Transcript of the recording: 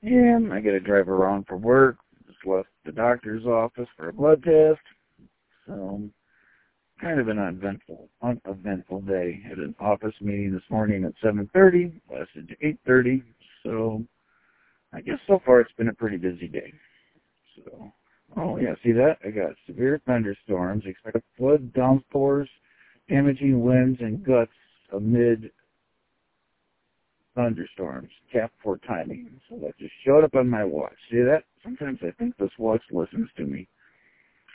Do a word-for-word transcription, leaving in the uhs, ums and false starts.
And I got to drive around for work. Just left the doctor's office for a blood test. So, kind of an uneventful, uneventful day. Had an office meeting this morning at seven thirty, lasted to eight thirty. So, I guess so far it's been a pretty busy day. So, oh yeah, see that? I got severe thunderstorms, expect flood downpours, damaging winds and gusts amid thunderstorms. Cap for timing. So that just showed up on my watch. See that? Sometimes I think this watch listens to me.